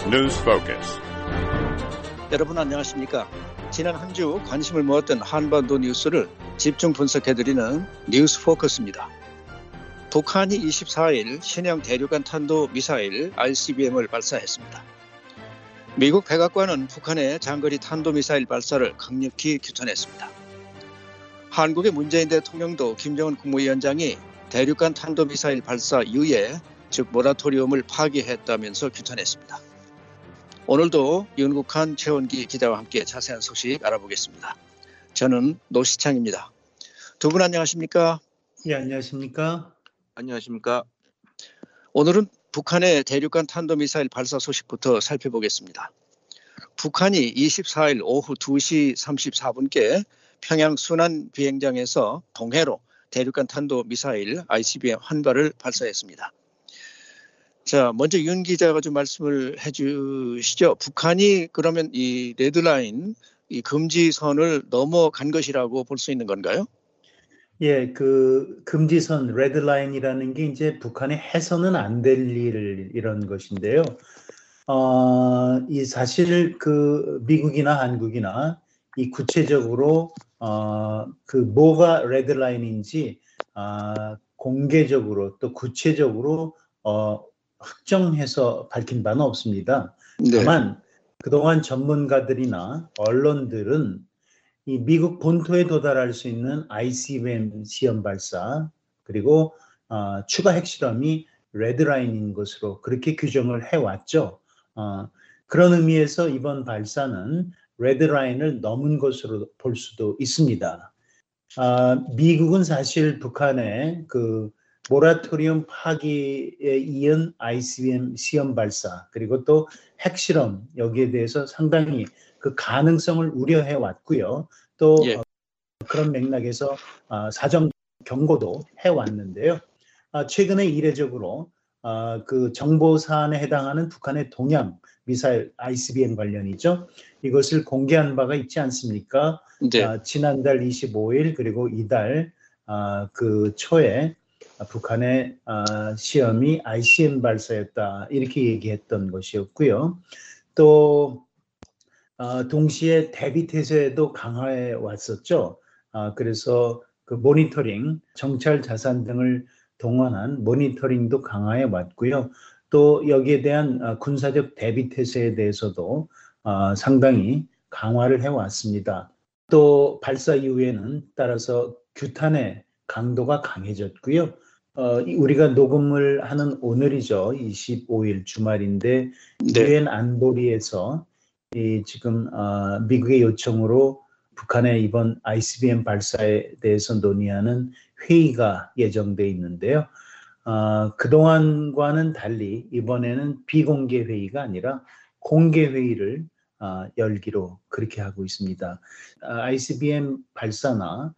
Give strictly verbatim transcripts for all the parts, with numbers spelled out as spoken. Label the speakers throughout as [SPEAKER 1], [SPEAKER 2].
[SPEAKER 1] News Focus.
[SPEAKER 2] 여러분 안녕하십니까? 지난 한 주 관심을 모았던 한반도 뉴스를 집중 분석해드리는 뉴스 포커스입니다. 북한이 이십사 일 신형 대륙간 탄도 미사일 아이씨비엠을 발사했습니다. 미국 백악관은 북한의 장거리 탄도미사일 발사를 강력히 규탄했습니다. 한국의 문재인 대통령도 김정은 국무위원장이 대륙간 탄도미사일 발사 유예, 즉 모라토리움을 파기했다면서 규탄했습니다. 오늘도 윤국한 최원기 기자와 함께 자세한 소식 알아보겠습니다. 저는 노시창입니다. 두 분 안녕하십니까?
[SPEAKER 3] 예, 안녕하십니까?
[SPEAKER 4] 안녕하십니까?
[SPEAKER 2] 오늘은 북한의 대륙간 탄도미사일 발사 소식부터 살펴보겠습니다. 북한이 이십사 일 오후 두 시 삼십사 분께 평양 순안 비행장에서 동해로 대륙간 탄도미사일 아이씨비엠 한 발을 발사했습니다. 자, 먼저 윤 기자가 좀 말씀을 해주시죠. 북한이 그러면 이 레드라인, 이 금지선을 넘어간 것이라고 볼 수 있는 건가요?
[SPEAKER 3] 예, 그 금지선 레드라인이라는 게 이제 북한이 해서는 안 될 일 이런 것인데요. 어, 이 사실 그 미국이나 한국이나 이 구체적으로 어, 그 뭐가 레드라인인지 어, 공개적으로 또 구체적으로 어, 확정해서 밝힌 바는 없습니다.
[SPEAKER 2] 네.
[SPEAKER 3] 다만 그동안 전문가들이나 언론들은 이 미국 본토에 도달할 수 있는 아이씨비엠 시험 발사 그리고 어, 추가 핵실험이 레드라인인 것으로 그렇게 규정을 해왔죠. 어, 그런 의미에서 이번 발사는 레드라인을 넘은 것으로 볼 수도 있습니다. 어, 미국은 사실 북한의 그 모라토리움 파기에 이은 아이씨비엠 시험 발사 그리고 또 핵실험 여기에 대해서 상당히 그 가능성을 우려해 왔고요. 또
[SPEAKER 2] 예.
[SPEAKER 3] 어, 그런 맥락에서 어, 사전 경고도 해 왔는데요. 어, 최근에 이례적으로 어, 그 정보 사안에 해당하는 북한의 동양 미사일 아이씨비엠 관련이죠. 이것을 공개한 바가 있지 않습니까?
[SPEAKER 2] 네.
[SPEAKER 3] 어, 지난달 이십오 일 그리고 이달 어, 그 초에 북한의 어, 시험이 아이씨비엠 발사였다 이렇게 얘기했던 것이었고요. 또 어, 동시에 대비 태세도 강화해 왔었죠. 어, 그래서 그 모니터링, 정찰 자산 등을 동원한 모니터링도 강화해 왔고요. 또 여기에 대한 어, 군사적 대비 태세에 대해서도 어, 상당히 강화를 해 왔습니다. 또 발사 이후에는 따라서 규탄의 강도가 강해졌고요. 어, 우리가 녹음을 하는 오늘이죠. 이십오 일 주말인데
[SPEAKER 2] 네.
[SPEAKER 3] 유엔 안보리에서 이 지금 어, 미국의 요청으로 북한의 이번 아이씨비엠 발사에 대해서 논의하는 회의가 예정돼 있는데요. 어, 그동안과는 달리 이번에는 비공개 회의가 아니라 공개 회의를 어, 열기로 그렇게 하고 있습니다. 어, 아이씨비엠 발사나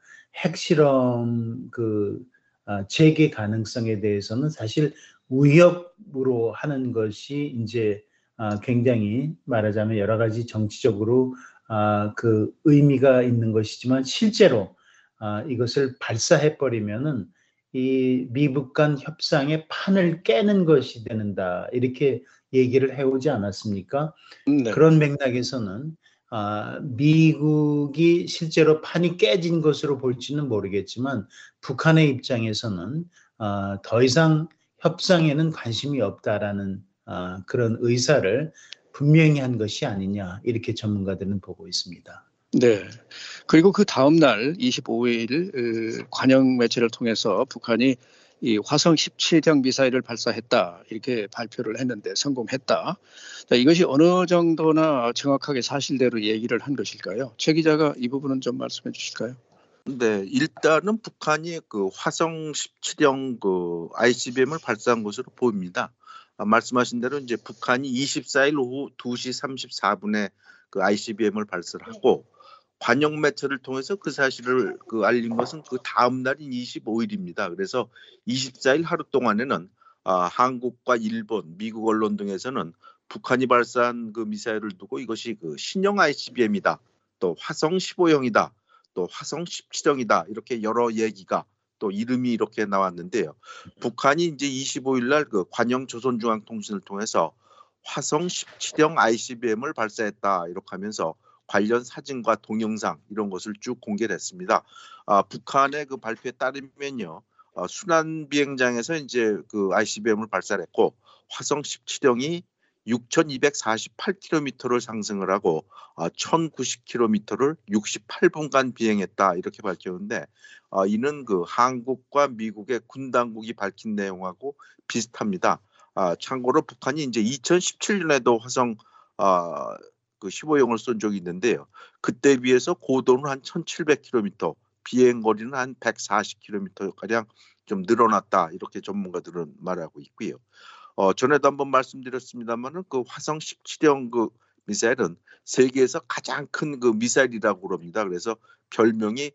[SPEAKER 3] 핵실험 그 어, 재개 가능성에 대해서는 사실 위협으로 하는 것이 이제 어, 굉장히 말하자면 여러 가지 정치적으로 어, 그 의미가 있는 것이지만 실제로 어, 이것을 발사해 버리면은 이 미국 간 협상의 판을 깨는 것이 되는다 이렇게 얘기를 해오지 않았습니까?
[SPEAKER 2] 네.
[SPEAKER 3] 그런 맥락에서는 어, 미국이 실제로 판이 깨진 것으로 볼지는 모르겠지만 북한의 입장에서는 어, 더 이상 협상에는 관심이 없다라는 어, 그런 의사를 분명히 한 것이 아니냐 이렇게 전문가들은 보고 있습니다.
[SPEAKER 2] 네. 그리고 그 다음 날 이십오 일 관영 매체를 통해서 북한이 이 화성 십칠형 미사일을 발사했다 이렇게 발표를 했는데 성공했다. 자, 이것이 어느 정도나 정확하게 사실대로 얘기를 한 것일까요? 최 기자가 이 부분은 좀 말씀해 주실까요?
[SPEAKER 4] 네, 일단은 북한이 그 화성 십칠형 그 아이씨비엠을 발사한 것으로 보입니다. 아, 말씀하신 대로 이제 북한이 이십사 일 오후 두 시 삼십사 분에 그 아이씨비엠을 발사를 하고 관영 매체를 통해서 그 사실을 그 알린 것은 그 다음 날인 이십오 일입니다. 그래서 이십사 일 하루 동안에는 아, 한국과 일본, 미국 언론 등에서는 북한이 발사한 그 미사일을 두고 이것이 그 신형 아이씨비엠이다, 또 화성 십오형이다, 또 화성 십칠형이다 이렇게 여러 얘기가 또 이름이 이렇게 나왔는데요. 북한이 이제 이십오 일 날 그 관영 조선중앙통신을 통해서 화성 십칠형 아이씨비엠을 발사했다 이렇게 하면서 관련 사진과 동영상 이런 것을 쭉 공개를 했습니다. 아, 북한의 그 발표에 따르면요, 어, 순환 비행장에서 이제 그 아이씨비엠을 발사했고 화성 십칠형이 육천이백사십팔 킬로미터를 상승을 하고 어, 천구십 킬로미터를 육십팔 분간 비행했다 이렇게 밝혔는데, 어, 이는 그 한국과 미국의 군 당국이 밝힌 내용하고 비슷합니다. 아, 참고로 북한이 이제 이천십칠년에도 화성 어, 그 십오형을 쏜 적이 있는데요. 그때 비해서 고도는 한 천칠백 킬로미터, 비행 거리는 한 백사십 킬로미터 가량 좀 늘어났다 이렇게 전문가들은 말하고 있고요. 어, 전에도 한번 말씀드렸습니다만은 그 화성 십칠형 그 미사일은 세계에서 가장 큰 그 미사일이라고 그럽니다. 그래서 별명이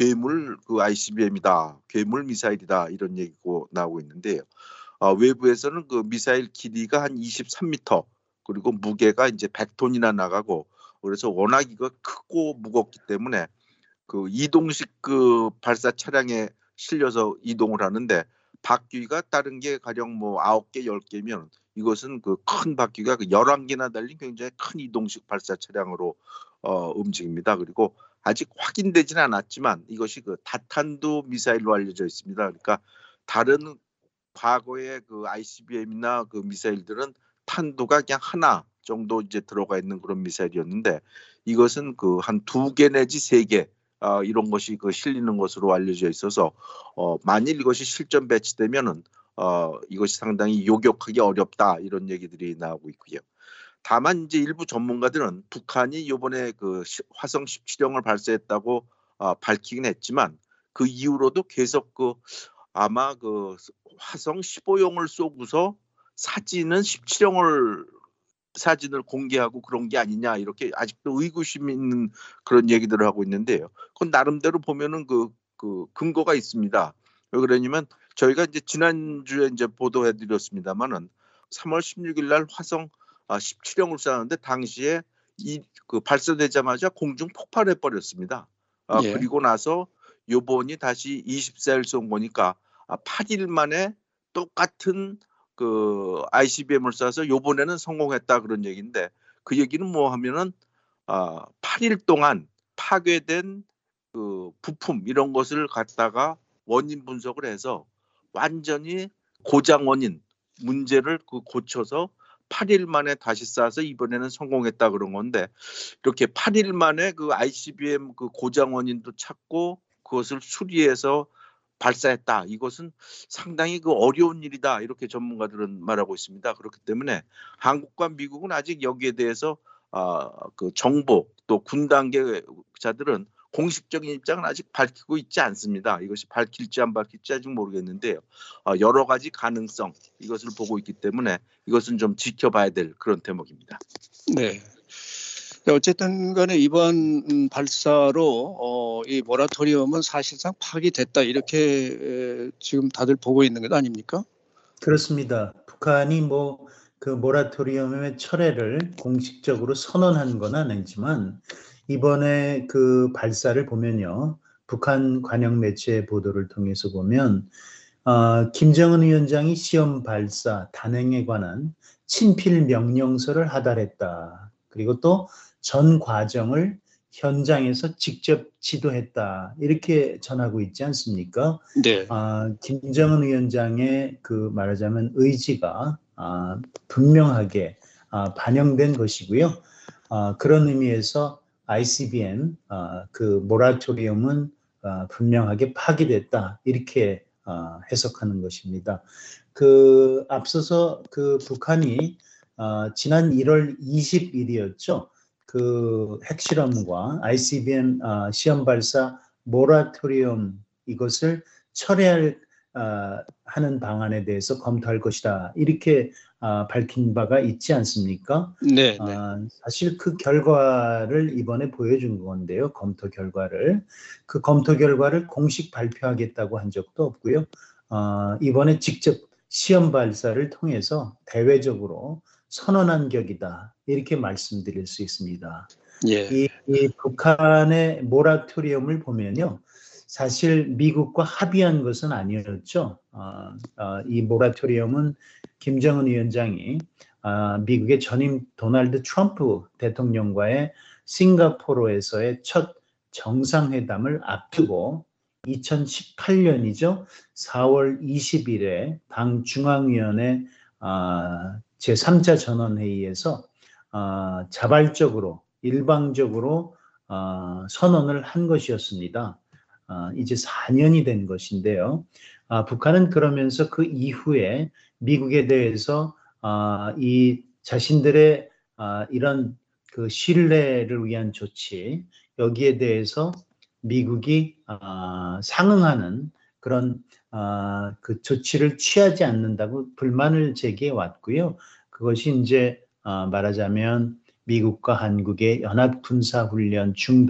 [SPEAKER 4] 괴물 그 아이씨비엠이다, 괴물 미사일이다 이런 얘기고 나오고 있는데요. 어, 외부에서는 그 미사일 길이가 한 이십삼 미터, 그리고 무게가 이제 백 톤이나 나가고, 그래서 워낙 이거 크고 무겁기 때문에 그 이동식 그 발사 차량에 실려서 이동을 하는데, 바퀴가 다른 게 가령 뭐 아홉 개, 열 개면 이것은 그 큰 바퀴가 그 열한 개나 달린 굉장히 큰 이동식 발사 차량으로 어, 움직입니다. 그리고 아직 확인되지는 않았지만 이것이 그 다탄두 미사일로 알려져 있습니다. 그러니까 다른 과거의 그 아이씨비엠이나 그 미사일들은 탄두가 그냥 하나 정도 이제 들어가 있는 그런 미사일이었는데, 이것은 그 한 두 개 내지 세 개 어, 이런 것이 그 실리는 것으로 알려져 있어서 어, 만일 이것이 실전 배치되면은 어, 이것이 상당히 요격하기 어렵다 이런 얘기들이 나오고 있고요. 다만 이제 일부 전문가들은 북한이 이번에 그 화성 십칠형을 발사했다고 어, 밝히긴 했지만 그 이후로도 계속 그 아마 그 화성 십오형을 쏘고서 사진은 십칠형을 사진을 공개하고 그런 게 아니냐 이렇게 아직도 의구심 있는 그런 얘기들을 하고 있는데요. 그건 나름대로 보면은 그, 그 근거가 있습니다. 왜 그러냐면 저희가 이제 지난주에 이제 보도해드렸습니다만은 삼월 십육일 날 화성 십칠형을 쐈는데 당시에 이 그 발사되자마자 공중 폭발해 버렸습니다. 아,
[SPEAKER 2] 예.
[SPEAKER 4] 그리고 나서 요번이 다시 이십사일 쏜 거니까 아, 팔 일 만에 똑같은 그 아이씨비엠을 쏴서 요번에는 성공했다 그런 얘기인데, 그 얘기는 뭐 하면은 아, 팔 일 동안 파괴된 그 부품 이런 것을 갖다가 원인 분석을 해서 완전히 고장 원인 문제를 그 고쳐서 팔 일 만에 다시 쏴서 이번에는 성공했다 그런 건데, 이렇게 팔 일 만에 그 아이씨비엠 그 고장 원인도 찾고 그것을 수리해서 발사했다. 이것은 상당히 그 어려운 일이다. 이렇게 전문가들은 말하고 있습니다. 그렇기 때문에 한국과 미국은 아직 여기에 대해서 어, 그 정보 또 군 단계자들은 공식적인 입장은 아직 밝히고 있지 않습니다. 이것이 밝힐지 안 밝힐지 아직 모르겠는데요. 어, 여러 가지 가능성 이것을 보고 있기 때문에 이것은 좀 지켜봐야 될 그런 대목입니다.
[SPEAKER 2] 네. 어쨌든 간에 이번 발사로 어, 이 모라토리엄은 사실상 파기됐다 이렇게 에, 지금 다들 보고 있는 것 아닙니까?
[SPEAKER 3] 그렇습니다. 북한이 뭐 그 모라토리엄의 철회를 공식적으로 선언한 건 아니지만 이번에 그 발사를 보면요, 북한 관영 매체 보도를 통해서 보면 어, 김정은 위원장이 시험 발사 단행에 관한 친필 명령서를 하달했다. 그리고 또 전 과정을 현장에서 직접 지도했다. 이렇게 전하고 있지 않습니까?
[SPEAKER 2] 네.
[SPEAKER 3] 아, 김정은 위원장의 그 말하자면 의지가 아, 분명하게 아, 반영된 것이고요. 아, 그런 의미에서 아이씨비엠 아, 그 모라토리엄은 아, 분명하게 파기됐다. 이렇게 아, 해석하는 것입니다. 그 앞서서 그 북한이 아, 지난 일월 이십일이었죠. 그 핵실험과 아이씨비엠 아, 시험 발사 모라토리엄 이것을 철회할 아, 하는 방안에 대해서 검토할 것이다. 이렇게 아, 밝힌 바가 있지 않습니까?
[SPEAKER 2] 네, 네.
[SPEAKER 3] 아, 사실 그 결과를 이번에 보여준 건데요. 검토 결과를. 그 검토 결과를 공식 발표하겠다고 한 적도 없고요. 아, 이번에 직접 시험 발사를 통해서 대외적으로 선언한 격이다. 이렇게 말씀드릴 수 있습니다.
[SPEAKER 2] 예.
[SPEAKER 3] 이, 이 북한의 모라토리엄을 보면요, 사실 미국과 합의한 것은 아니었죠. 어, 어, 이 모라토리엄은 김정은 위원장이 아, 미국의 전임 도널드 트럼프 대통령과의 싱가포르에서의 첫 정상회담을 앞두고 이천십팔 년이죠. 사월 이십일에 당 중앙위원회 아, 제삼 차 전원회의에서 아, 자발적으로 일방적으로 아, 선언을 한 것이었습니다. 아, 이제 사 년이 된 것인데요. 아, 북한은 그러면서 그 이후에 미국에 대해서 아, 이 자신들의 아, 이런 그 신뢰를 위한 조치, 여기에 대해서 미국이 아, 상응하는 그런 아, 그 조치를 취하지 않는다고 불만을 제기해 왔고요. 그것이 이제 아, 말하자면 미국과 한국의 연합 군사 훈련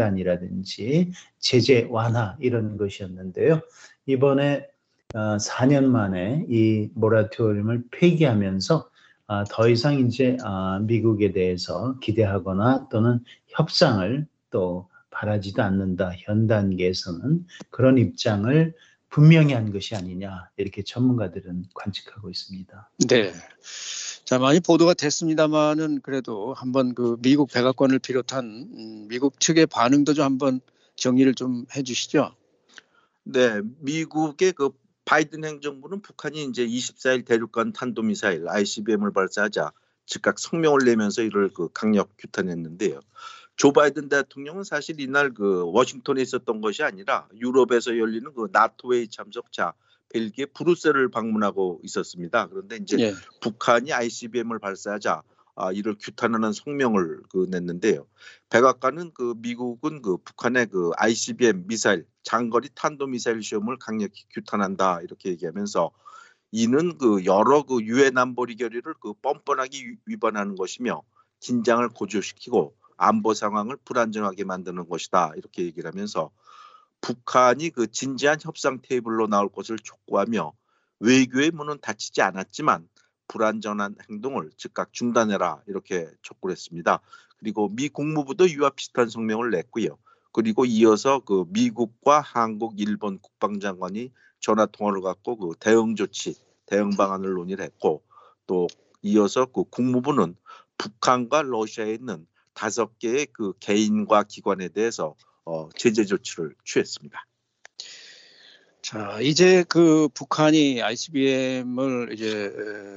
[SPEAKER 3] 중단이라든지 제재 완화 이런 것이었는데요. 이번에 아, 사 년 만에 이 모라토리움을 폐기하면서 아, 더 이상 이제 아, 미국에 대해서 기대하거나 또는 협상을 또 바라지도 않는다. 현 단계에서는 그런 입장을 분명히 한 것이 아니냐 이렇게 전문가들은 관측하고 있습니다.
[SPEAKER 2] 네. 자, 많이 보도가 됐습니다만은 그래도 한번 그 미국 백악관을 비롯한 음, 미국 측의 반응도 좀 한번 정리를 좀 해주시죠.
[SPEAKER 4] 네, 미국의 그 바이든 행정부는 북한이 이제 이십사 일 대륙간 탄도미사일 아이씨비엠을 발사하자 즉각 성명을 내면서 이를 그 강력 규탄했는데요. 조 바이든 대통령은 사실 이날 그 워싱턴에 있었던 것이 아니라 유럽에서 열리는 그 나토 회의 참석자 벨기에 브뤼셀을 방문하고 있었습니다. 그런데 이제
[SPEAKER 2] 예.
[SPEAKER 4] 북한이 아이씨비엠을 발사하자 아, 이를 규탄하는 성명을 그 냈는데요. 백악관은 그 미국은 그 북한의 그 아이씨비엠 미사일 장거리 탄도 미사일 시험을 강력히 규탄한다 이렇게 얘기하면서 이는 그 여러 그 유엔 안보리 결의를 그 뻔뻔하게 위반하는 것이며 긴장을 고조시키고 안보 상황을 불안정하게 만드는 것이다 이렇게 얘기를 하면서 북한이 그 진지한 협상 테이블로 나올 것을 촉구하며 외교의 문은 닫히지 않았지만 불안전한 행동을 즉각 중단해라 이렇게 촉구를 했습니다. 그리고 미 국무부도 이와 비슷한 성명을 냈고요. 그리고 이어서 그 미국과 한국, 일본 국방장관이 전화 통화를 갖고 그 대응 조치, 대응 방안을 논의를 했고 또 이어서 그 국무부는 북한과 러시아에 있는 다섯 개의 그 개인과 기관에 대해서 어, 제재 조치를 취했습니다.
[SPEAKER 2] 자, 이제 그 북한이 아이씨비엠을 이제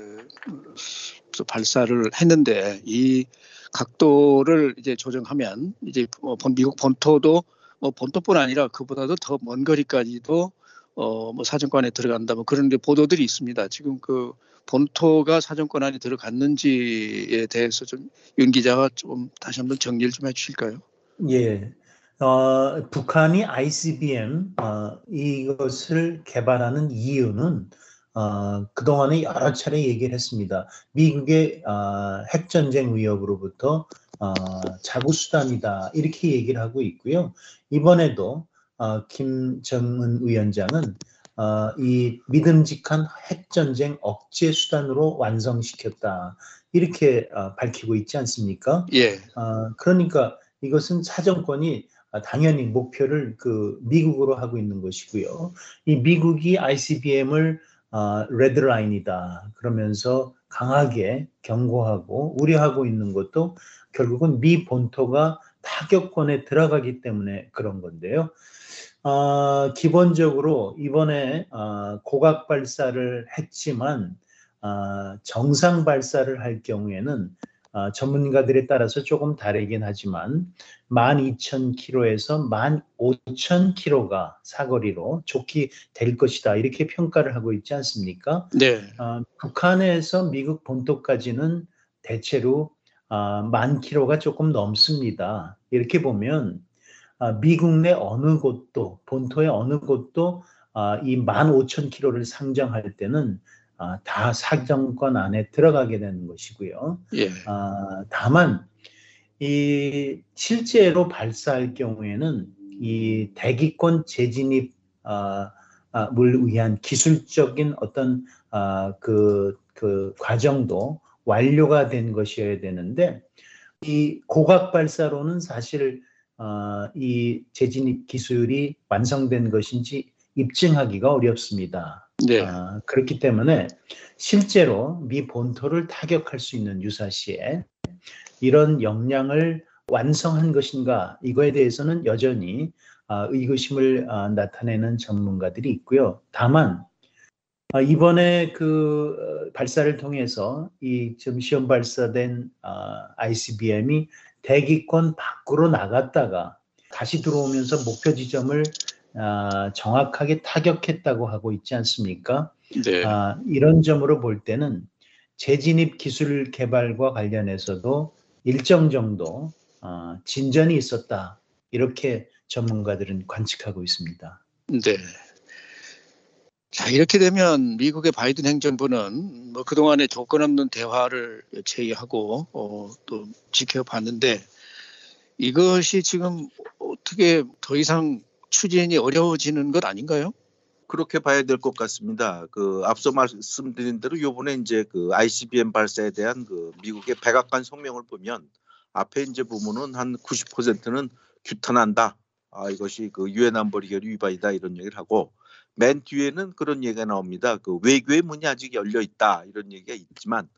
[SPEAKER 2] 에, 발사를 했는데 이 각도를 이제 조정하면 이제 본 미국 본토도 뭐 본토뿐 아니라 그보다도 더 먼 거리까지도 어 뭐 사정권 안에 들어간다 뭐 그런 보도들이 있습니다. 지금 그 본토가 사정권 안에 들어갔는지에 대해서 좀 윤 기자가 좀 다시 한번 정리를 좀 해주실까요?
[SPEAKER 3] 예. 어, 북한이 아이씨비엠 어, 이것을 개발하는 이유는 어, 그동안에 여러 차례 얘기를 했습니다. 미국의 어, 핵전쟁 위협으로부터 어, 자구수단이다 이렇게 얘기를 하고 있고요. 이번에도 어, 김정은 위원장은 어, 이 믿음직한 핵전쟁 억제 수단으로 완성시켰다 이렇게 어, 밝히고 있지 않습니까?
[SPEAKER 2] 예.
[SPEAKER 3] 어, 그러니까 이것은 사정권이 당연히 목표를 그 미국으로 하고 있는 것이고요. 이 미국이 아이씨비엠을 어, 레드라인이다 그러면서 강하게 경고하고 우려하고 있는 것도 결국은 미 본토가 타격권에 들어가기 때문에 그런 건데요. 어, 기본적으로 이번에 어, 고각 발사를 했지만 어, 정상 발사를 할 경우에는 어, 전문가들에 따라서 조금 다르긴 하지만 만 이천 킬로미터에서 만 오천 킬로미터가 사거리로 좋게 될 것이다 이렇게 평가를 하고 있지 않습니까?
[SPEAKER 2] 네.
[SPEAKER 3] 어, 북한에서 미국 본토까지는 대체로 어, 만 킬로미터가 조금 넘습니다. 이렇게 보면 어, 미국 내 어느 곳도 본토의 어느 곳도 어, 이 만 오천 킬로미터를 상정할 때는 어, 다 사정권 안에 들어가게 되는 것이고요.
[SPEAKER 2] 예.
[SPEAKER 3] 어, 다만 이 실제로 발사할 경우에는 이 대기권 재진입 어, 어, 을 위한 기술적인 어떤 어, 그, 그 과정도 완료가 된 것이어야 되는데 이 고각 발사로는 사실 어, 이 재진입 기술이 완성된 것인지 입증하기가 어렵습니다.
[SPEAKER 2] 네.
[SPEAKER 3] 아, 그렇기 때문에 실제로 미 본토를 타격할 수 있는 유사시에 이런 역량을 완성한 것인가, 이거에 대해서는 여전히 아, 의구심을 아, 나타내는 전문가들이 있고요. 다만 아, 이번에 그 어, 발사를 통해서 이 지금 시험 발사된 아, 아이씨비엠이 대기권 밖으로 나갔다가 다시 들어오면서 목표 지점을 아, 정확하게 타격했다고 하고 있지 않습니까?
[SPEAKER 2] 네.
[SPEAKER 3] 아, 이런 점으로 볼 때는 재진입 기술 개발과 관련해서도 일정 정도 아, 진전이 있었다. 이렇게 전문가들은 관측하고 있습니다.
[SPEAKER 2] 네. 자, 이렇게 되면 미국의 바이든 행정부는 뭐 그동안의 조건 없는 대화를 제의하고 어, 또 지켜봤는데 이것이 지금 어떻게 더 이상 추진이 어려워지는 것 아닌가요?
[SPEAKER 4] 그렇게 봐야 될 것 같습니다. 그 앞서 말씀드린 대로 요번에 이제 그 아이씨비엠 발사에 대한 그 미국의 백악관 성명을 보면 앞에 이제 보면은 한 구십 퍼센트는 규탄한다. 아, 이것이 그 유엔 안보리 결의 위반이다 이런 얘기를 하고 맨 뒤에는 그런 얘기가 나옵니다. 그 외교의 문이 아직 열려 있다 이런 얘기가 있지만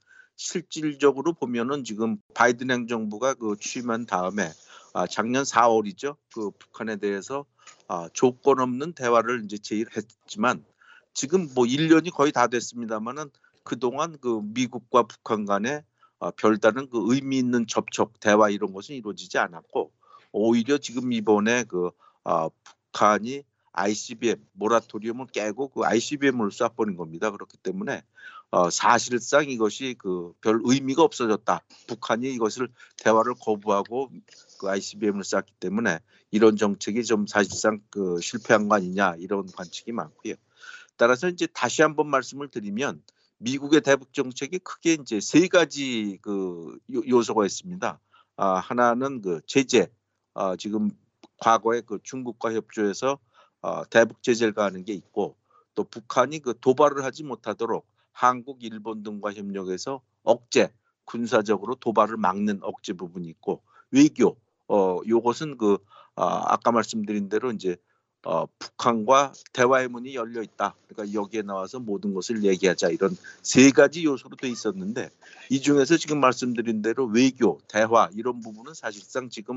[SPEAKER 4] 실질적으로 보면은 지금 바이든 행정부가 그 취임한 다음에 아, 작년 사월이죠. 그 북한에 대해서 아, 조건 없는 대화를 이제 제의를 했지만 지금 뭐 일 년이 거의 다 됐습니다만은 그동안 그 미국과 북한 간에 아, 별다른 그 의미 있는 접촉, 대화 이런 것은 이루어지지 않았고 오히려 지금 이번에 그 아, 북한이 아이씨비엠 모라토리움을 깨고 그 아이씨비엠을 쏴버린 겁니다. 그렇기 때문에 어, 사실상 이것이 그 별 의미가 없어졌다. 북한이 이것을 대화를 거부하고 그 아이씨비엠을 쐈기 때문에 이런 정책이 좀 사실상 그 실패한 거 아니냐 이런 관측이 많고요. 따라서 이제 다시 한번 말씀을 드리면 미국의 대북 정책이 크게 이제 세 가지 그 요소가 있습니다. 아, 하나는 그 제재, 아, 지금 과거에 그 중국과 협조해서 어, 대북 제재를 가하는 게 있고 또 북한이 그 도발을 하지 못하도록 한국, 일본 등과 협력해서 억제, 군사적으로 도발을 막는 억제 부분이 있고 외교, 어, 요것은 그 아, 아까 말씀드린 대로 이제 어, 북한과 대화의 문이 열려 있다. 그러니까 여기에 나와서 모든 것을 얘기하자 이런 세 가지 요소로 돼 있었는데 이 중에서 지금 말씀드린 대로 외교, 대화 이런 부분은 사실상 지금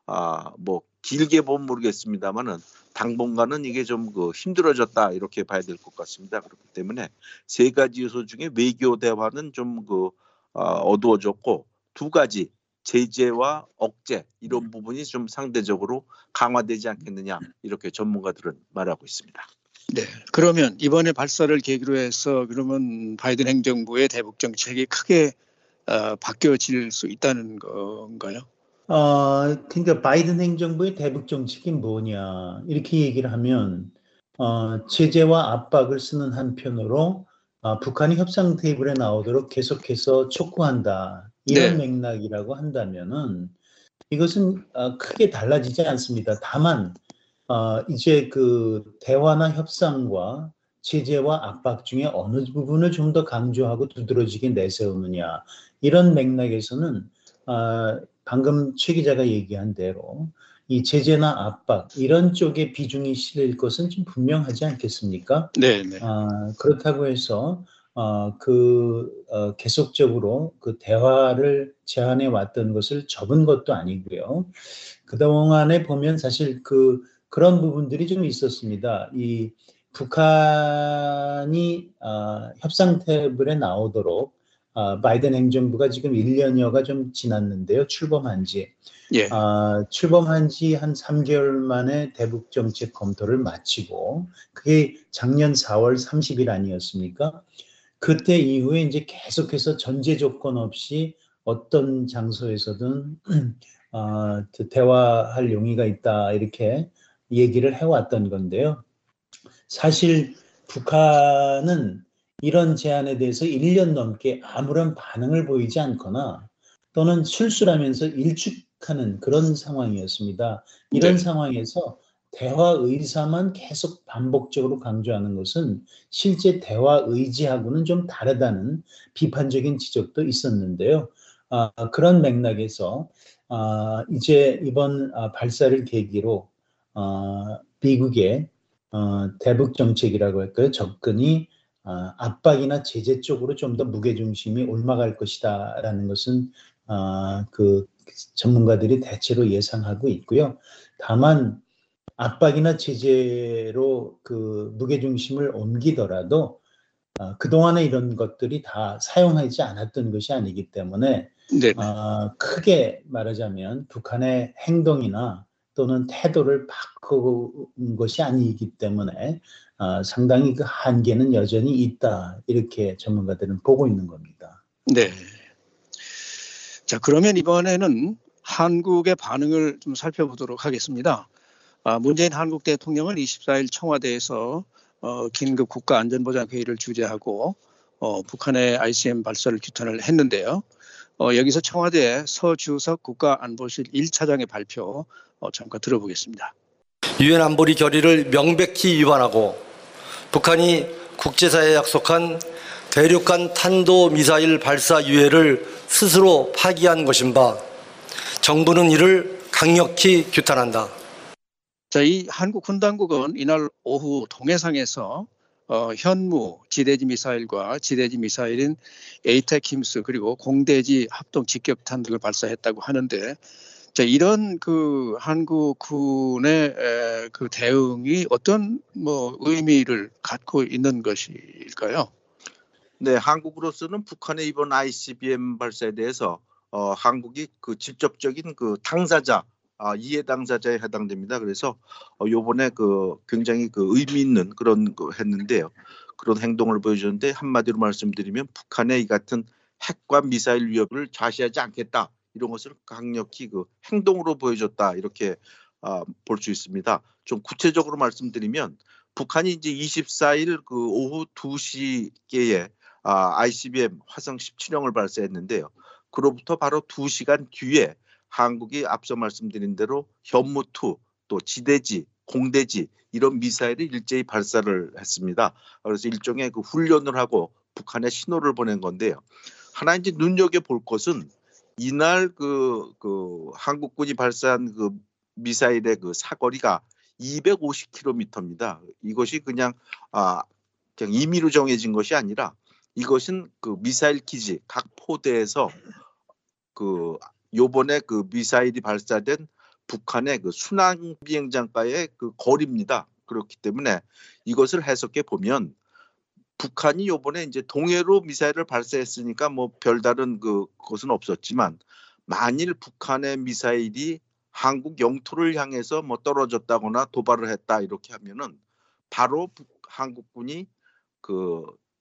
[SPEAKER 4] 아, 뭐 길게 보면 모르겠습니다만은 당분간은 이게 좀 그 힘들어졌다 이렇게 봐야 될 것 같습니다. 그렇기 때문에 세 가지 요소 중에 외교 대화는 좀 그 어, 어두워졌고 두 가지 제재와 억제 이런 부분이 좀 상대적으로 강화되지 않겠느냐 이렇게 전문가들은 말하고 있습니다.
[SPEAKER 2] 네. 그러면 이번에 발사를 계기로 해서 그러면 바이든 행정부의 대북 정책이 크게 어, 바뀌어질 수 있다는 건가요?
[SPEAKER 3] 어, 그러니까 바이든 행정부의 대북 정책이 뭐냐 이렇게 얘기를 하면 어, 제재와 압박을 쓰는 한편으로 어, 북한이 협상 테이블에 나오도록 계속해서 촉구한다 이런
[SPEAKER 2] 네.
[SPEAKER 3] 맥락이라고 한다면은 이것은 어, 크게 달라지지 않습니다. 다만 어, 이제 그 대화나 협상과 제재와 압박 중에 어느 부분을 좀 더 강조하고 두드러지게 내세우느냐 이런 맥락에서는 어, 방금 최 기자가 얘기한 대로 이 제재나 압박 이런 쪽에 비중이 실릴 것은 좀 분명하지 않겠습니까?
[SPEAKER 2] 네, 네.
[SPEAKER 3] 아, 그렇다고 해서 어, 그 어, 계속적으로 그 대화를 제안해 왔던 것을 접은 것도 아니고요. 그동안에 보면 사실 그 그런 부분들이 좀 있었습니다. 이 북한이 어, 협상 테이블에 나오도록 어, 바이든 행정부가 지금 일 년여가 좀 지났는데요. 출범한 지.
[SPEAKER 2] 예.
[SPEAKER 3] 어, 출범한 지 한 삼 개월 만에 대북 정책 검토를 마치고 그게 작년 사월 삼십일 아니었습니까? 그때 이후에 이제 계속해서 전제 조건 없이 어떤 장소에서든 어, 대화할 용의가 있다 이렇게 얘기를 해왔던 건데요. 사실 북한은 이런 제안에 대해서 일 년 넘게 아무런 반응을 보이지 않거나 또는 술술하면서 일축하는 그런 상황이었습니다. 이런
[SPEAKER 2] 네.
[SPEAKER 3] 상황에서 대화 의사만 계속 반복적으로 강조하는 것은 실제 대화 의지하고는 좀 다르다는 비판적인 지적도 있었는데요. 아, 그런 맥락에서 아, 이제 이번 아, 발사를 계기로 아, 미국의 어, 대북 정책이라고 할까요? 접근이 어, 압박이나 제재 쪽으로 좀 더 무게중심이 올라갈 것이다라는 것은 어, 그 전문가들이 대체로 예상하고 있고요. 다만 압박이나 제재로 그 무게중심을 옮기더라도 어, 그동안에 이런 것들이 다 사용하지 않았던 것이 아니기 때문에
[SPEAKER 2] 네.
[SPEAKER 3] 어, 크게 말하자면 북한의 행동이나 또는 태도를 바꾼 것이 아니기 때문에 어, 상당히 그 한계는 여전히 있다. 이렇게 전문가들은 보고 있는 겁니다.
[SPEAKER 2] 네. 자, 그러면 이번에는 한국의 반응을 좀 살펴보도록 하겠습니다. 아, 문재인 한국 대통령은 이십사 일 청와대에서 어, 긴급 국가안전보장회의를 주재하고 어, 북한의 아이씨비엠 발사를 규탄을 했는데요. 어, 여기서 청와대 서주석 국가안보실 일 차장의 발표 어, 잠깐 들어보겠습니다.
[SPEAKER 1] 유엔 안보리 결의를 명백히 위반하고 북한이 국제사회에 약속한 대륙간 탄도미사일 발사 유예를 스스로 파기한 것인 바 정부는 이를 강력히 규탄한다.
[SPEAKER 2] 자, 이 한국 군당국은 이날 오후 동해상에서 어, 현무 지대지 미사일과 지대지 미사일인 에이테킴스 그리고 공대지 합동 직격탄 등을 발사했다고 하는데, 자, 이런 그 한국군의 에, 그 대응이 어떤 뭐 의미를 갖고 있는 것일까요?
[SPEAKER 4] 네, 한국으로서는 북한의 이번 아이씨비엠 발사에 대해서 어, 한국이 그 직접적인 그 당사자, 아, 이해 당사자에 해당됩니다. 그래서 어, 요번에 그 굉장히 그 의미 있는 그런 거 했는데요. 그런 행동을 보여줬는데 한마디로 말씀드리면 북한의 이 같은 핵과 미사일 위협을 좌시하지 않겠다. 이런 것을 강력히 그 행동으로 보여줬다. 이렇게 아, 볼 수 있습니다. 좀 구체적으로 말씀드리면 북한이 이제 이십사 일 그 오후 두 시께에 아, 아이씨비엠 화성 십칠 형을 발사했는데요. 그로부터 바로 두 시간 뒤에 한국이 앞서 말씀드린 대로 현무투 또 지대지, 공대지 이런 미사일을 일제히 발사를 했습니다. 그래서 일종의 그 훈련을 하고 북한에 신호를 보낸 건데요. 하나 이제 눈여겨 볼 것은 이날 그, 그 한국군이 발사한 그 미사일의 그 사거리가 이백오십 킬로미터입니다. 이것이 그냥 아 그냥 임의로 정해진 것이 아니라 이것은 그 미사일 기지 각 포대에서 그 요번에 그 미사일이 발사된 북한의 그 순항 비행장과의 그 거리입니다. 그렇기 때문에 이것을 해석해 보면 북한이 요번에 이제 동해로 미사일을 발사했으니까 뭐 별다른 그 것은 없었지만 만일 북한의 미사일이 한국 영토를 향해서 뭐 떨어졌다거나 도발을 했다 이렇게 하면은 바로 북, 한국군이 그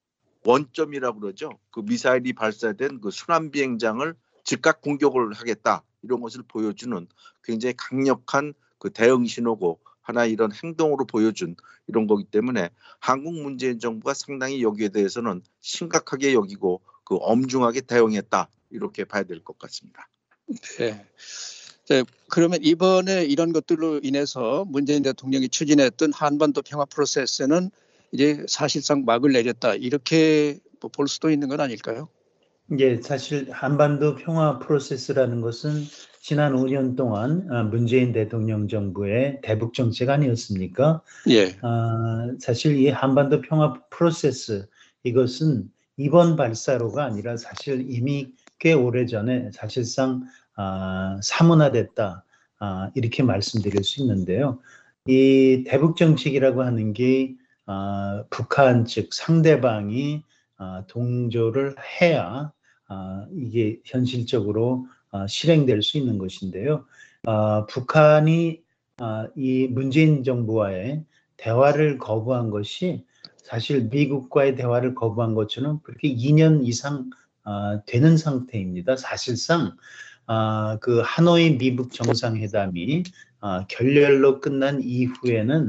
[SPEAKER 4] 원점이라고 그러죠. 그 미사일이 발사된 그 순환 비행장을 즉각 공격을 하겠다 이런 것을 보여주는 굉장히 강력한 그 대응 신호고 하나 이런 행동으로 보여준 이런 거기 때문에 한국 문재인 정부가 상당히 여기에 대해서는 심각하게 여기고 그 엄중하게 대응했다 이렇게 봐야 될 것 같습니다.
[SPEAKER 2] 네. 네. 그러면 이번에 이런 것들로 인해서 문재인 대통령이 추진했던 한반도 평화 프로세스는 이제 사실상 막을 내렸다 이렇게 볼 수도 있는 건 아닐까요?
[SPEAKER 3] 예, 사실 한반도 평화 프로세스라는 것은 지난 오 년 동안 문재인 대통령 정부의 대북 정책 아니었습니까?
[SPEAKER 2] 예.
[SPEAKER 3] 아, 사실 이 한반도 평화 프로세스 이것은 이번 발사로가 아니라 사실 이미 꽤 오래전에 사실상 아, 사문화됐다 아, 이렇게 말씀드릴 수 있는데요. 이 대북 정책이라고 하는 게 아, 북한 즉 상대방이 아, 동조를 해야 아, 이게 현실적으로 아, 실행될 수 있는 것인데요. 아, 북한이 아, 이 문재인 정부와의 대화를 거부한 것이 사실 미국과의 대화를 거부한 것처럼 그렇게 이 년 이상 아, 되는 상태입니다. 사실상 아, 그 하노이 미북 정상회담이 아, 결렬로 끝난 이후에는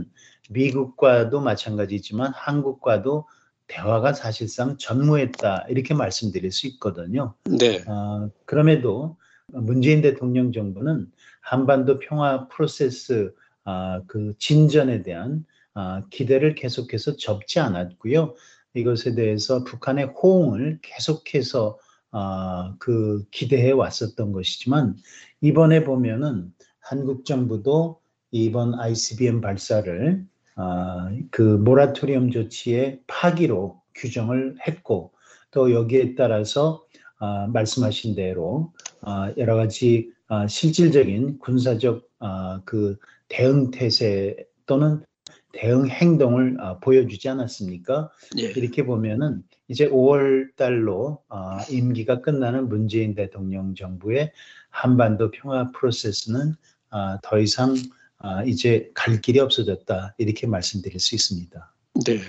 [SPEAKER 3] 미국과도 마찬가지지만 한국과도 대화가 사실상 전무했다 이렇게 말씀드릴 수 있거든요.
[SPEAKER 2] 네.
[SPEAKER 3] 어, 그럼에도 문재인 대통령 정부는 한반도 평화 프로세스 어, 그 진전에 대한 어, 기대를 계속해서 접지 않았고요. 이것에 대해서 북한의 호응을 계속해서 어, 그 기대해 왔었던 것이지만 이번에 보면은 한국 정부도 이번 아이씨비엠 발사를 아, 그 모라토리엄 조치의 파기로 규정을 했고 또 여기에 따라서 아, 말씀하신 대로 아, 여러 가지 아, 실질적인 군사적 아, 그 대응 태세 또는 대응 행동을 아, 보여주지 않았습니까?
[SPEAKER 2] 예.
[SPEAKER 3] 이렇게 보면은 이제 오월 달로 아, 임기가 끝나는 문재인 대통령 정부의 한반도 평화 프로세스는 아, 더 이상 아, 이제 갈 길이 없어졌다 이렇게 말씀드릴 수 있습니다.
[SPEAKER 2] 네.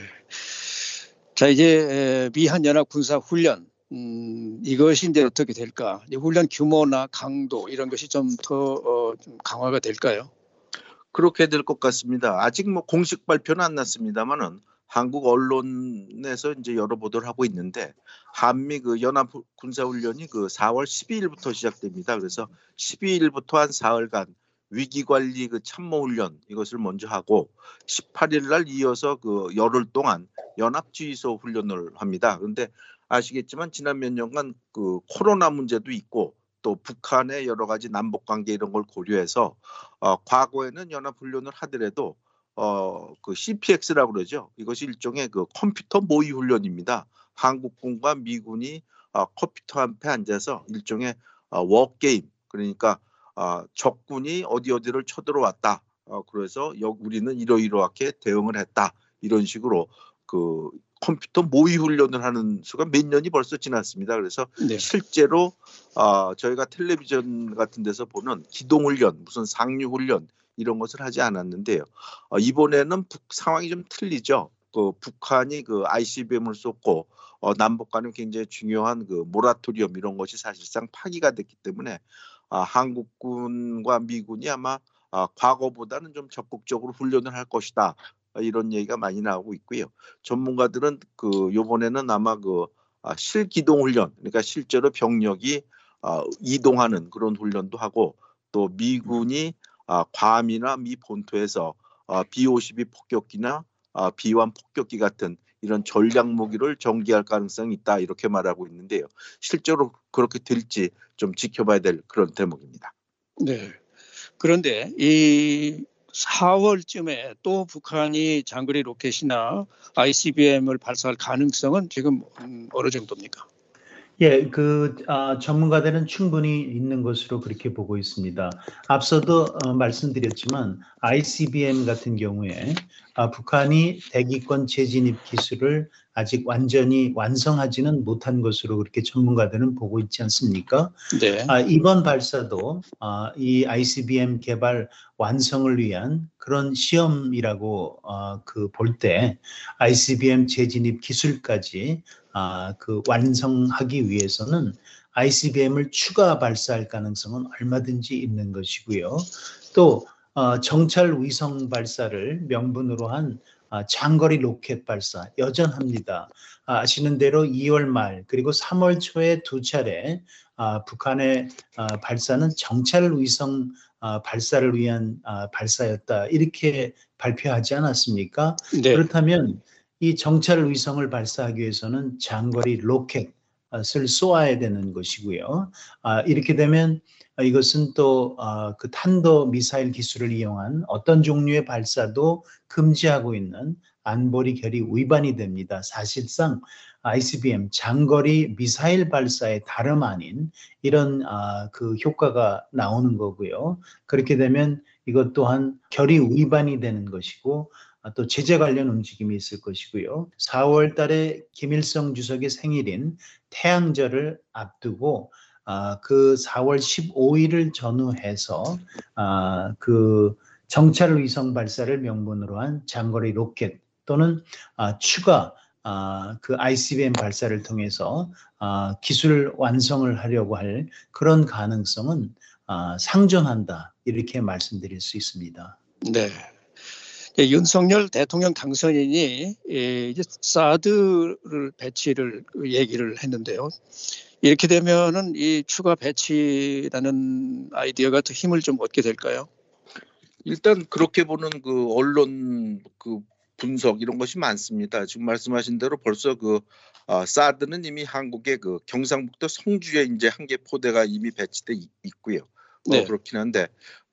[SPEAKER 2] 자, 이제 미한 연합 군사 훈련 음, 이것이 이제 어떻게 될까? 이 훈련 규모나 강도 이런 것이 좀 더 어, 좀 강화가 될까요?
[SPEAKER 4] 그렇게 될 것 같습니다. 아직 뭐 공식 발표는 안 났습니다만은 한국 언론에서 이제 여러 보도를 하고 있는데 한미 그 연합 군사 훈련이 그 사월 십이일부터 시작됩니다. 그래서 십이일부터 한 사흘간 위기 관리 그 참모 훈련 이것을 먼저 하고 십팔일 날 이어서 그 열흘 동안 연합 지휘소 훈련을 합니다. 그런데 아시겠지만 지난 몇 년간 그 코로나 문제도 있고 또 북한의 여러 가지 남북 관계 이런 걸 고려해서 어, 과거에는 연합 훈련을 하더라도 어, 그 씨피엑스라고 그러죠. 이것이 일종의 그 컴퓨터 모의 훈련입니다. 한국군과 미군이 어, 컴퓨터 앞에 앉아서 일종의 어, 워게임 그러니까 어, 적군이 어디 어디를 쳐들어왔다. 어, 그래서 여, 우리는 이러이러하게 대응을 했다. 이런 식으로 그 컴퓨터 모의 훈련을 하는 수가 몇 년이 벌써 지났습니다. 그래서
[SPEAKER 2] 네.
[SPEAKER 4] 실제로 어, 저희가 텔레비전 같은 데서 보는 기동훈련, 무슨 상륙훈련 이런 것을 하지 않았는데요. 어, 이번에는 북 상황이 좀 틀리죠. 그 북한이 그 아이씨비엠을 쏟고 어, 남북 간에 굉장히 중요한 그 모라토리엄 이런 것이 사실상 파기가 됐기 때문에 아, 한국군과 미군이 아마 아, 과거보다는 좀 적극적으로 훈련을 할 것이다. 이런 얘기가 많이 나오고 있고요. 전문가들은 그 요번에는 아마 그 아, 실기동 훈련, 그러니까 실제로 병력이 아, 이동하는 그런 훈련도 하고 또 미군이 아, 괌이나 미 본토에서 아, 비 오십이 폭격기나 아, 비완 폭격기 같은 이런 전략 무기를 전개할 가능성이 있다 이렇게 말하고 있는데요. 실제로 그렇게 될지 좀 지켜봐야 될 그런 대목입니다.
[SPEAKER 2] 네. 그런데 이 사월쯤에 또 북한이 장거리 로켓이나 아이씨비엠을 발사할 가능성은 지금 음, 어느 정도입니까?
[SPEAKER 3] 예, 그 아, 전문가들은 충분히 있는 것으로 그렇게 보고 있습니다. 앞서도 어, 말씀드렸지만 아이씨비엠 같은 경우에 아, 북한이 대기권 재진입 기술을 아직 완전히 완성하지는 못한 것으로 그렇게 전문가들은 보고 있지 않습니까?
[SPEAKER 2] 네.
[SPEAKER 3] 아, 이번 발사도 아, 이 아이씨비엠 개발 완성을 위한 그런 시험이라고 어, 그 볼 때 아이씨비엠 재진입 기술까지 아, 그 완성하기 위해서는 아이씨비엠을 추가 발사할 가능성은 얼마든지 있는 것이고요. 또 어, 정찰 위성 발사를 명분으로 한 아, 장거리 로켓 발사 여전합니다. 아, 아시는 대로 이월 말 그리고 삼월 초에 두 차례 아, 북한의 아, 발사는 정찰 위성 아, 발사를 위한 아, 발사였다 이렇게 발표하지 않았습니까?
[SPEAKER 2] 네.
[SPEAKER 3] 그렇다면 이 정찰 위성을 발사하기 위해서는 장거리 로켓을 쏘아야 되는 것이고요. 아, 이렇게 되면 이것은 또 그 탄도 미사일 기술을 이용한 어떤 종류의 발사도 금지하고 있는 안보리 결의 위반이 됩니다. 사실상 아이씨비엠 장거리 미사일 발사의 다름 아닌 이런 아, 그 효과가 나오는 거고요. 그렇게 되면 이것 또한 결의 위반이 되는 것이고 또 제재 관련 움직임이 있을 것이고요. 사월 달에 김일성 주석의 생일인 태양절을 앞두고 아, 그 사월 십오일을 전후해서 아, 그 정찰 위성 발사를 명분으로 한 장거리 로켓 또는 아, 추가 아, 그 아이씨비엠 발사를 통해서 아, 기술 완성을 하려고 할 그런 가능성은 아, 상존한다 이렇게 말씀드릴 수 있습니다.
[SPEAKER 2] 네. 예, 윤석열 대통령 당선인이 예, 이제 사드를 배치를 얘기를 했는데요. 이렇게 되면은 이 추가 배치라는 아이디어가 더 힘을 좀 얻게 될까요?
[SPEAKER 4] 일단 그렇게 보는 그 언론 그 분석 이런 것이 많습니다. 지금 말씀하신 대로 벌써 그 어, 사드는 이미 한국의 그 경상북도 성주에 이제 한 개 포대가 이미 배치돼 있, 있고요. 어,
[SPEAKER 2] 네.
[SPEAKER 4] 그렇긴 한데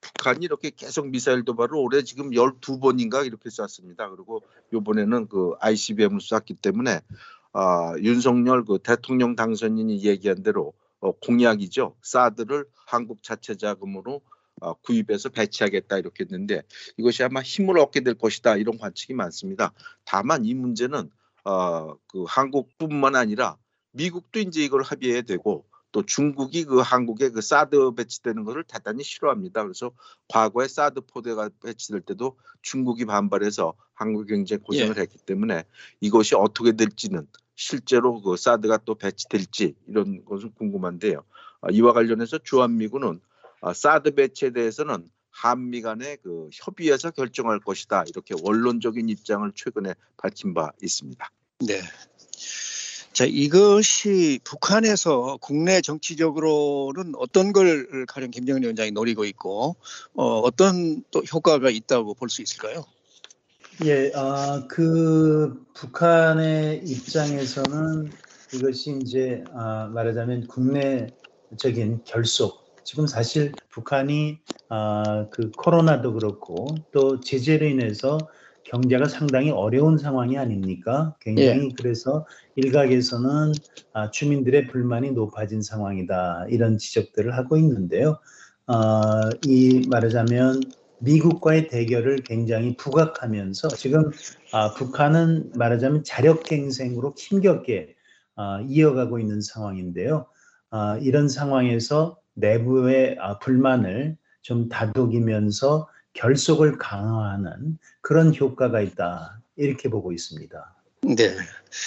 [SPEAKER 4] 북한이 이렇게 계속 미사일 도발을 올해 지금 열두 번인가 이렇게 쐈습니다. 그리고 이번에는 그 아이씨비엠을 쐈기 때문에 아, 윤석열 그 대통령 당선인이 얘기한 대로 어, 공약이죠. 사드를 한국 자체 자금으로 어, 구입해서 배치하겠다 이렇게 했는데 이것이 아마 힘을 얻게 될 것이다 이런 관측이 많습니다. 다만 이 문제는 어, 그 한국뿐만 아니라 미국도 이제 이걸 합의해야 되고 또 중국이 그 한국에 그 사드 배치되는 것을 대단히 싫어합니다. 그래서 과거에 사드 포대가 배치될 때도 중국이 반발해서 한국이 굉장히 고생을
[SPEAKER 2] 예.
[SPEAKER 4] 했기 때문에 이것이 어떻게 될지는 실제로 그 사드가 또 배치될지 이런 것은 궁금한데요. 어, 이와 관련해서 주한미군은 어, 사드 배치에 대해서는 한미 간의 그 협의에서 결정할 것이다 이렇게 원론적인 입장을 최근에 밝힌 바 있습니다.
[SPEAKER 2] 네. 자, 이것이 북한에서 국내 정치적으로는 어떤 걸 가령 김정은 위원장이 노리고 있고 어, 어떤 또 효과가 있다고 볼 수 있을까요?
[SPEAKER 3] 예, 아, 그 북한의 입장에서는 이것이 이제 아, 말하자면 국내적인 결속. 지금 사실 북한이 아, 그 코로나도 그렇고 또 제재로 인해서 경제가 상당히 어려운 상황이 아닙니까? 굉장히 그래서 일각에서는 아, 주민들의 불만이 높아진 상황이다 이런 지적들을 하고 있는데요. 아, 이 말하자면 미국과의 대결을 굉장히 부각하면서 지금 아, 북한은 말하자면 자력갱생으로 힘겹게 아, 이어가고 있는 상황인데요. 아, 이런 상황에서 내부의 아, 불만을 좀 다독이면서 결속을 강화하는 그런 효과가 있다. 이렇게 보고 있습니다.
[SPEAKER 2] 네.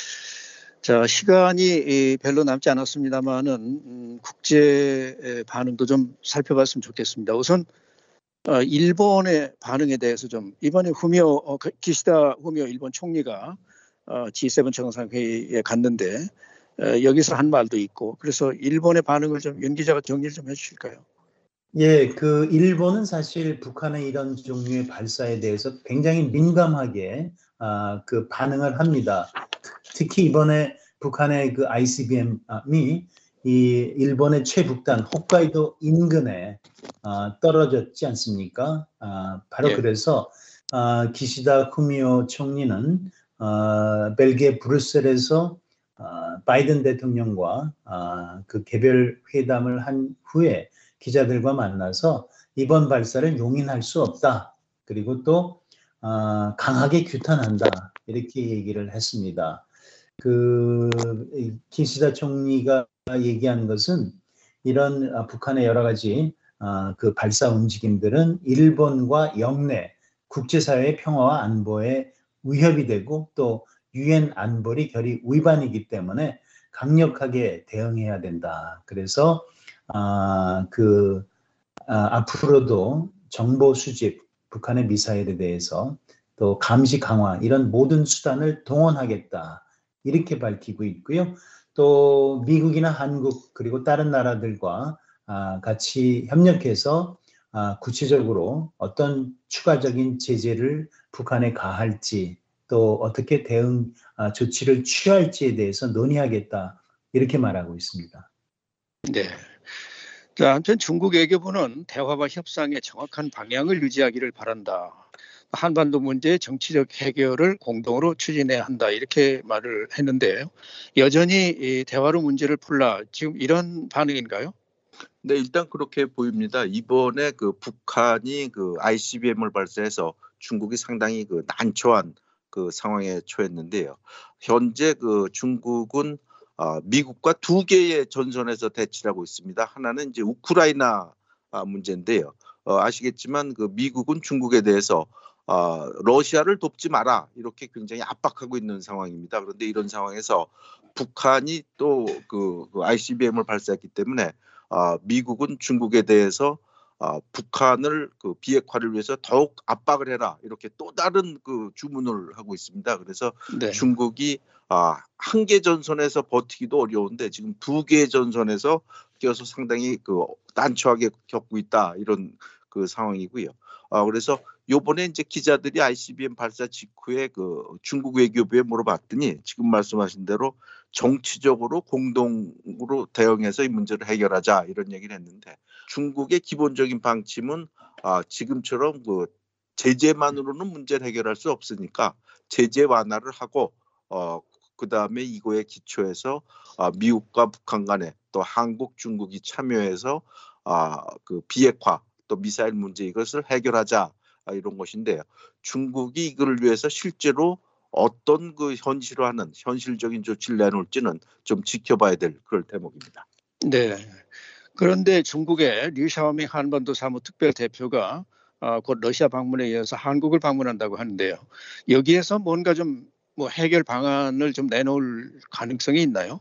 [SPEAKER 2] 자, 시간이 별로 남지 않았습니다만은 음, 국제 반응도 좀 살펴봤으면 좋겠습니다. 우선 어, 일본의 반응에 대해서 좀 이번에 후미오 어, 기시다 후미오 일본 총리가 어, 지 세븐 정상회의에 갔는데 어, 여기서 한 말도 있고 그래서 일본의 반응을 좀 윤 기자가 정리를 좀 해주실까요?
[SPEAKER 3] 예, 그 일본은 사실 북한의 이런 종류의 발사에 대해서 굉장히 민감하게 아, 그 반응을 합니다. 특히 이번에 북한의 그 아이씨비엠이 이 일본의 최북단 홋카이도 인근에 아, 떨어졌지 않습니까? 아, 바로
[SPEAKER 2] 예.
[SPEAKER 3] 그래서 아, 기시다 후미오 총리는 아, 벨기에 브뤼셀에서 아, 바이든 대통령과 아, 그 개별 회담을 한 후에 기자들과 만나서 이번 발사를 용인할 수 없다. 그리고 또 아, 강하게 규탄한다. 이렇게 얘기를 했습니다. 그 기시다 총리가 얘기한 것은 이런 아, 북한의 여러 가지 아, 그 발사 움직임들은 일본과 영내 국제사회의 평화와 안보에 위협이 되고 또 유엔 안보리 결의 위반이기 때문에 강력하게 대응해야 된다. 그래서 아, 그 아, 앞으로도 정보 수집, 북한의 미사일에 대해서 또 감시 강화 이런 모든 수단을 동원하겠다. 이렇게 밝히고 있고요. 또 미국이나 한국 그리고 다른 나라들과 아, 같이 협력해서 아, 구체적으로 어떤 추가적인 제재를 북한에 가할지 또 어떻게 대응 아, 조치를 취할지에 대해서 논의하겠다. 이렇게 말하고 있습니다.
[SPEAKER 2] 네. 자, 한편 중국 외교부는 대화와 협상의 정확한 방향을 유지하기를 바란다. 한반도 문제의 정치적 해결을 공동으로 추진해야 한다. 이렇게 말을 했는데 여전히 이 대화로 문제를 풀라. 지금 이런 반응인가요?
[SPEAKER 4] 네, 일단 그렇게 보입니다. 이번에 그 북한이 그 아이씨비엠을 발사해서 중국이 상당히 그 난처한 그 상황에 처했는데요. 현재 그 중국은 어, 미국과 두 개의 전선에서 대치를 하고 있습니다. 하나는 이제 우크라이나 아, 문제인데요. 어, 아시겠지만 그 미국은 중국에 대해서 어, 러시아를 돕지 마라 이렇게 굉장히 압박하고 있는 상황입니다. 그런데 이런 상황에서 북한이 또 그 그 아이씨비엠을 발사했기 때문에 어, 미국은 중국에 대해서 어, 북한을 그 비핵화를 위해서 더욱 압박을 해라 이렇게 또 다른 그 주문을 하고 있습니다. 그래서
[SPEAKER 2] 네.
[SPEAKER 4] 중국이 아, 한 개 전선에서 버티기도 어려운데 지금 두 개의 전선에서 끼어서 상당히 그 난처하게 겪고 있다 이런 그 상황이고요. 아, 그래서 요번에 이제 기자들이 아이씨비엠 발사 직후에 그 중국 외교부에 물어봤더니 지금 말씀하신 대로 정치적으로 공동으로 대응해서 이 문제를 해결하자 이런 얘기를 했는데, 중국의 기본적인 방침은 아, 지금처럼 그 제재만으로는 문제를 해결할 수 없으니까 제재 완화를 하고 어, 그다음에 이거에 기초해서 아, 미국과 북한 간에 또 한국, 중국이 참여해서 아, 그 비핵화 또 미사일 문제 이것을 해결하자 이런 것인데요. 중국이 이걸 위해서 실제로 어떤 그 현실화하는 현실적인 조치를 내놓을지는 좀 지켜봐야 될 그럴 대목입니다.
[SPEAKER 2] 네. 그런데 중국의 류샤오밍 한반도 사무 특별 대표가 어, 곧 러시아 방문에 이어서 한국을 방문한다고 하는데요. 여기에서 뭔가 좀 뭐 해결 방안을 좀 내놓을 가능성이 있나요?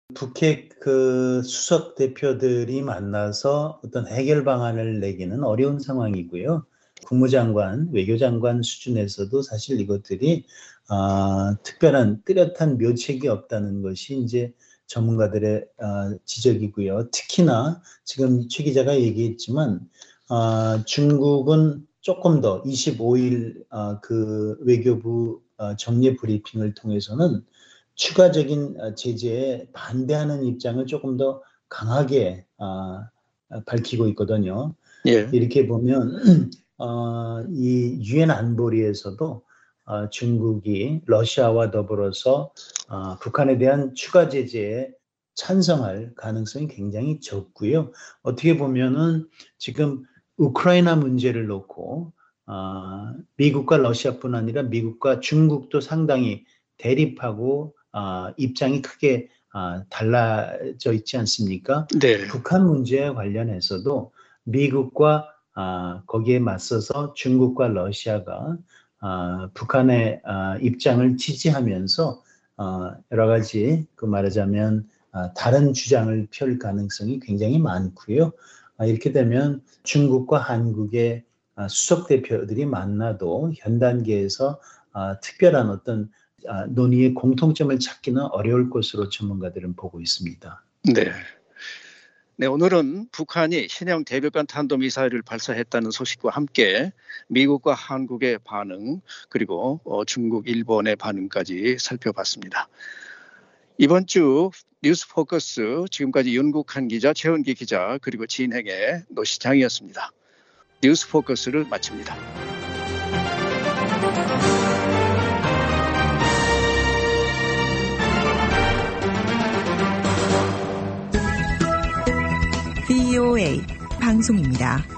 [SPEAKER 3] 북핵 그 수석 대표들이 만나서 어떤 해결 방안을 내기는 어려운 상황이고요. 국무장관, 외교장관 수준에서도 사실 이것들이 아, 특별한 뚜렷한 묘책이 없다는 것이 이제 전문가들의 아, 지적이고요. 특히나 지금 최 기자가 얘기했지만 아, 중국은 조금 더 이십오 일 아, 그 외교부 아, 정례 브리핑을 통해서는 추가적인 제재에 반대하는 입장을 조금 더 강하게 아, 밝히고 있거든요.
[SPEAKER 2] 예.
[SPEAKER 3] 이렇게 보면 어, 이 유엔 안보리에서도 어, 중국이 러시아와 더불어서 어, 북한에 대한 추가 제재에 찬성할 가능성이 굉장히 적고요. 어떻게 보면은 지금 우크라이나 문제를 놓고 어, 미국과 러시아뿐 아니라 미국과 중국도 상당히 대립하고 어, 입장이 크게 어, 달라져 있지 않습니까?
[SPEAKER 2] 네.
[SPEAKER 3] 북한 문제에 관련해서도 미국과 아, 거기에 맞서서 중국과 러시아가 아, 북한의 아, 입장을 지지하면서 아, 여러 가지 그 말하자면 아, 다른 주장을 펼 가능성이 굉장히 많고요. 아, 이렇게 되면 중국과 한국의 아, 수석 대표들이 만나도 현 단계에서 아, 특별한 어떤 아, 논의의 공통점을 찾기는 어려울 것으로 전문가들은 보고 있습니다.
[SPEAKER 2] 네. 네, 오늘은 북한이 신형 대륙간 탄도미사일을 발사했다는 소식과 함께 미국과 한국의 반응, 그리고 어, 중국, 일본의 반응까지 살펴봤습니다. 이번 주 뉴스 포커스 지금까지 윤국한 기자, 최은기 기자, 그리고 진행의 노시장이었습니다. 뉴스 포커스를 마칩니다.
[SPEAKER 5] 브이오에이 방송입니다.